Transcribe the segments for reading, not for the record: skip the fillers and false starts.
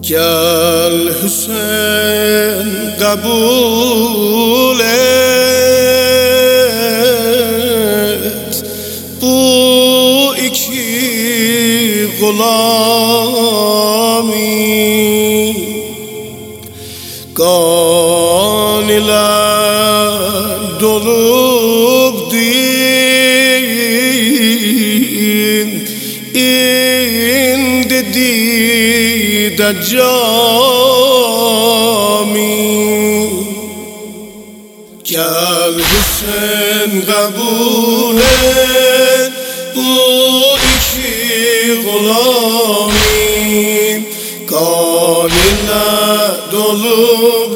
Gel Hüseyin kabul et bu iki gulami, kan ile dolup din indi de cami. Gel Hüseyin kabul et bu iki gulami, kan ile dolup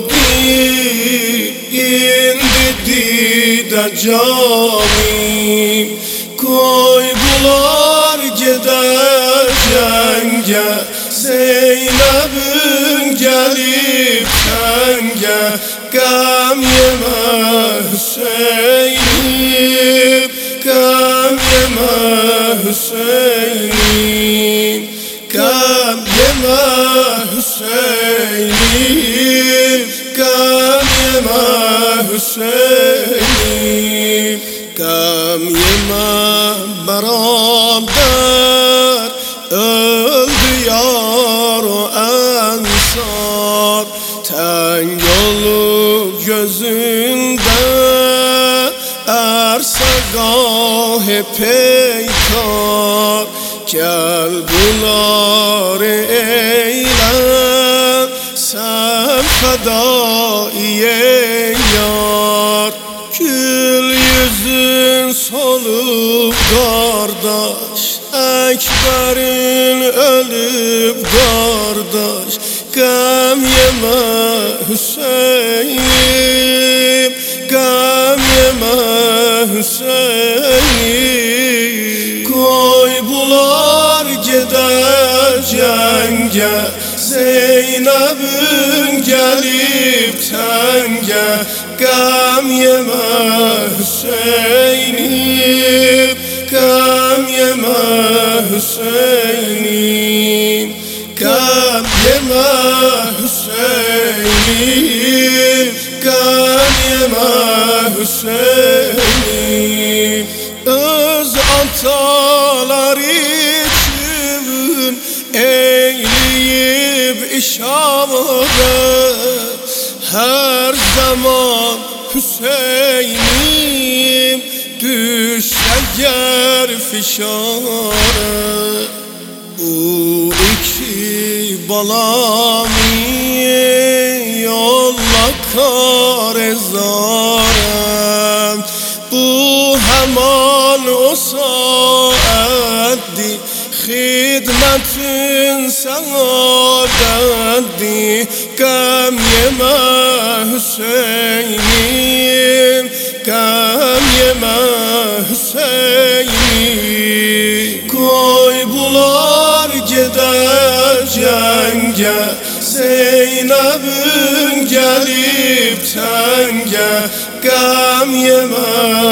din indi de cami. Koydular gider cenge, Zeynep'in gelip tenge. Gam yeme Hüseyin'im, gam yeme Hüseyin'im, gam yeme Hüseyin'im, gam yeme Hüseyin'im, gam yeme beraber öldü yar o ensar. Teng olup gözünde erse gahi peykar. Gel bunları eyle sen fedaiye yar. Gül yüzün solup kardeş, Ekber'in ölüp kardeş. Gam yeme Hüseyin'im, gam yeme Hüseyin'im. Koydular gider cenge, Zeynep'in gelip tenge. Gam yeme Hüseyin'im, gam yeme Hüseyin'im, gam yeme Hüseyin'im, gam yeme Hüseyin'im. Öz atalar için eğleyip işaret, her zaman Hüseyin'im düşse yer fişare. Bu iki balami yolla karezarem. Bu hemen o saatti hidmetin saadetti. Gam yeme Hüseyin'im, gam yeme Hüseyin'im. Koydular gider cenge, Zeynep'in gelip tenge. Gam yeme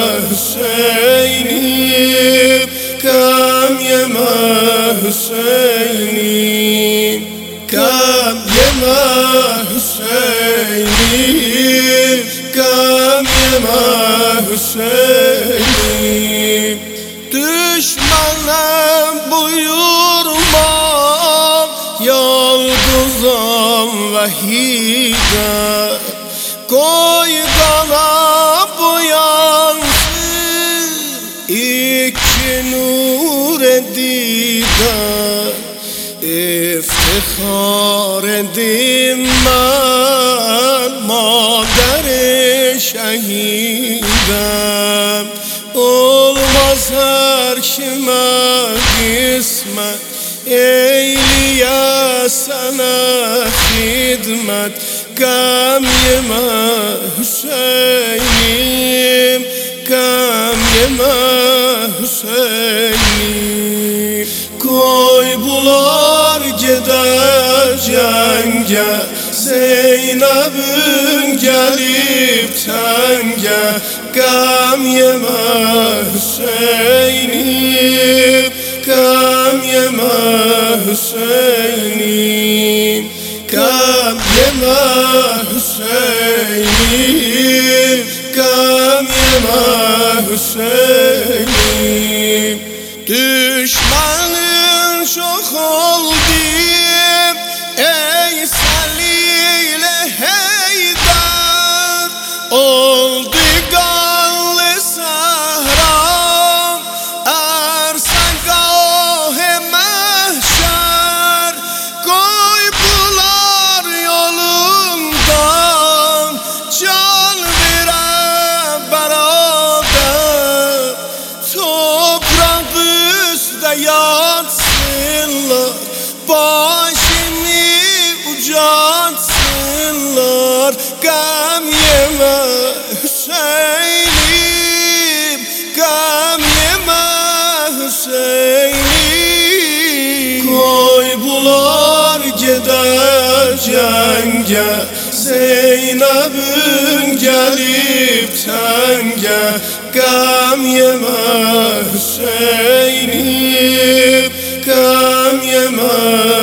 Hüseyin'im, gam yeme Hüseyin'im, gam yeme Hüseyin'im, gam yeme Hüseyin'im. Düşmanım buyurmam, yalgızam vahide. Koy bana bu yansın iki nur edide. İftihar edim ben maderi şehidem. Olmaz her kime kısmet, eyleye sana hizmet. Gam yeme Hüseyin'im, gam yeme Hüseyin'im. Koydular gider cenge, Zeynep'in gelip tenge. Gam yeme Hüseyin'im, gam yeme Hüseyin'im, Hüseyin'im, gam yeme Hüseyin'im. Düşmanın çok oldu ey Salih-i Heydar, oldu kanlı sahram, arsan gâh-ı mahşer, koydular yolundan, can vere beraber, toprak üstte yatsınlar, başını ucatsınlar. Gam yeme Hüseyin'im, gam yeme Hüseyin'im. Koydular gider cenge, Zeynep'in gelip tenge. Gam yeme Hüseyin'im, gam yeme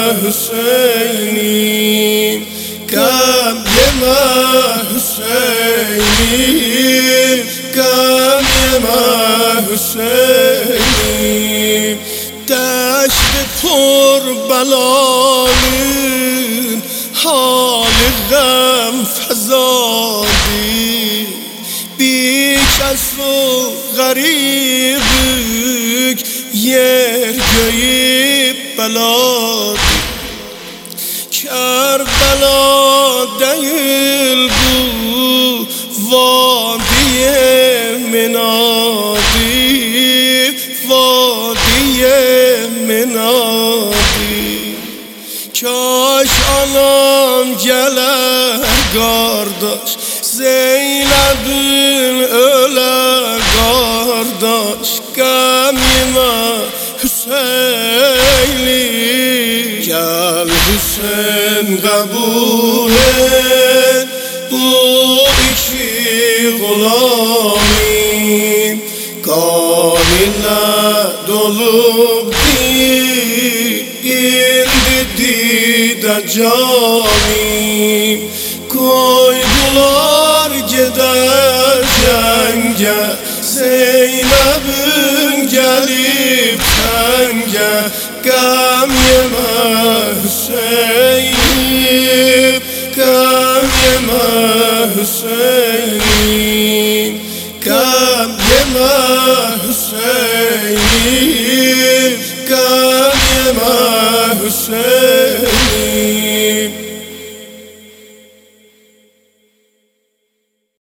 Hüseyin'im. Gam yeme Hüseyin'im, gam yeme Hüseyin'im. Deşt-i پر belalın hali gam fezadi, bir kez o garibük yer göyüp beladi. Kerbela değil bu vadiye menadi, vadiye menadi. Kaş anam geler kardeş, Zeynep'in öle kardeş. Gam yeme Hüseyin'im, gel Hüseyin kabul et bu iki gulamin. Kanine dolup indi de canim, koydular gider cenge, Zeynep'in gelip tenge. Gam yeme Hüseyin'im, gam yeme Hüseyin'im. Gam yeme Hüseyin'im, gam yeme Hüseyin'im.